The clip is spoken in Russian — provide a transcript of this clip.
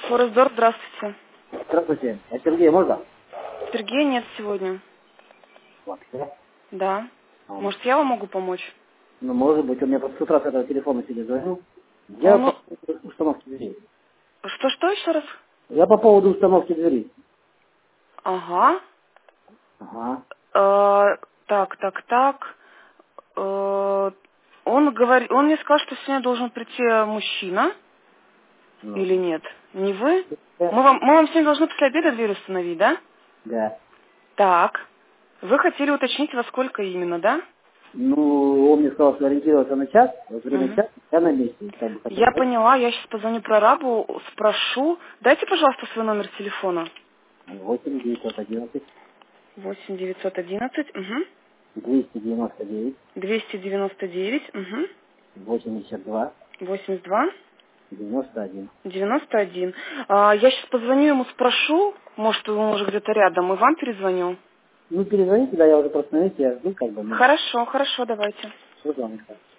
Форестдор, здравствуйте. Здравствуйте. А Сергей можно? Сергея нет сегодня. Вообще? Да. А, Может, я вам могу помочь? Ну, может быть, он мне просто с утра с этого телефона сегодня звонил. Я Он... по поводу установки дверей. Что еще раз? Я по поводу установки дверей. Ага. Ага. Так. Он мне сказал, что сегодня должен прийти мужчина. Ну, Или нет? Не вы? да. Мы вам сегодня должны после обеда дверь установить, да? Да. Так. Вы хотели уточнить, во сколько именно, да? Ну, он мне сказал, что ориентироваться на час, вот время Мгм. час, я на месте. Как бы хотел Я сказать. поняла, я сейчас позвоню прорабу, спрошу. Дайте, пожалуйста, свой номер телефона. 8 911 8 911, угу. 299 299, угу. 82 82 91. 91. Я сейчас позвоню ему, спрошу, может, он уже где-то рядом, и вам перезвоню. Ну, перезвоните, да, я уже просто на месте, я жду, как бы, ну, Хорошо, давайте. что там,